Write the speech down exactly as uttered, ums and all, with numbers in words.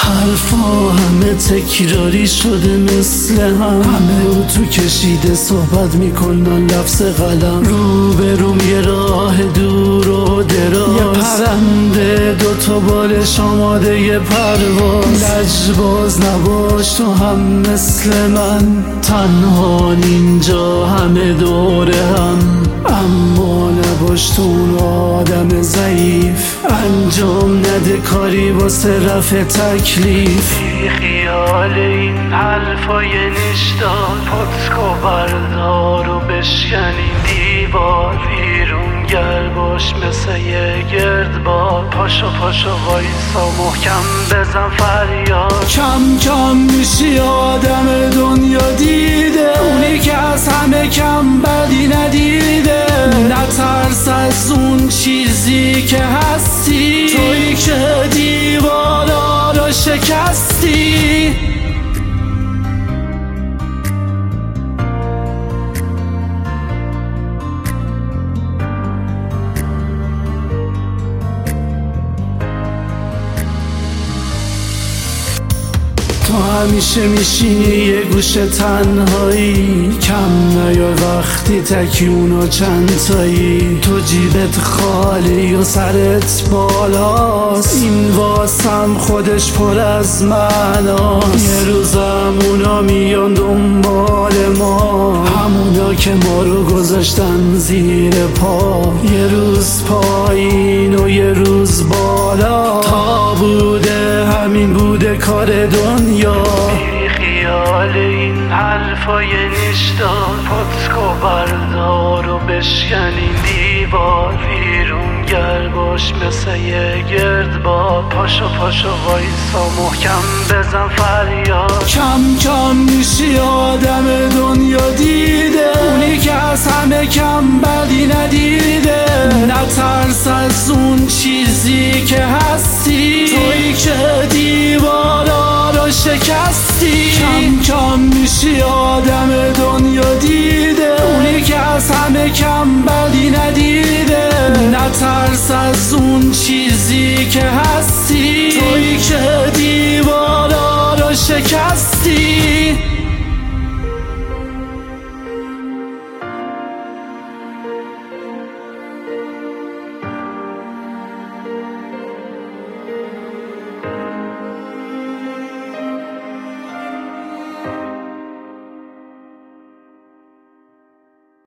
حرفا همه تکراری شده مثل هم، همه اتو کشیده صحبت میکنن لفظ قلم. رو به روم یه راه دور و دراز، یه پرنده دوتا بالش آماده یه پرواز. لجباز نباش تو هم مثل من، تنها اینجا همه دوره هم. اما نباش تو اون آدم ضعیف، انجام نده کاری واسه رفع تکلیف. بی خیال این حرفای نیشدار، پتکو بردار و بشکن این دیوار. بیرونگر باش مثل یه گردباد، پاشو پاشو وایسا محکم بزن فریاد. کم کم میشی آدم دنیا دیده، اونی که از همه کم بدی ندیده. نترس از اون چیزی که هستی، تویی که دیوارا رو شکستی. تو همیشه میشینی یه گوشه تنهایی، کم نیار وقتی تکی اونا چند تایی. تو جیبت خالی و سرت بالاست، این واسم خودش پر از معناست. یه روزم اونا میان دنبال ما، همونا که ما رو گذاشتن زیر پا. یه روز پایین و یه روز بالا، تا بوده همین بوده کار دنیا. بی خیال این حرفای نیشدار، پتکو بردار و بشکن این دیوار. بیرونگر باش مثل یه گردباد، پاشو پاشو وایسا محکم بزن فریاد. کم کم میشی آدم دنیا دیده، اونی که از همه کم بدی ندیده. نترس از اون چیزی که هستی، تویی که دیوارا رو شکستی. کم کم میشی آدم دنیا دیده، اونی که از همه کم بدی ندیده. نترس از اون چیزی که هستی.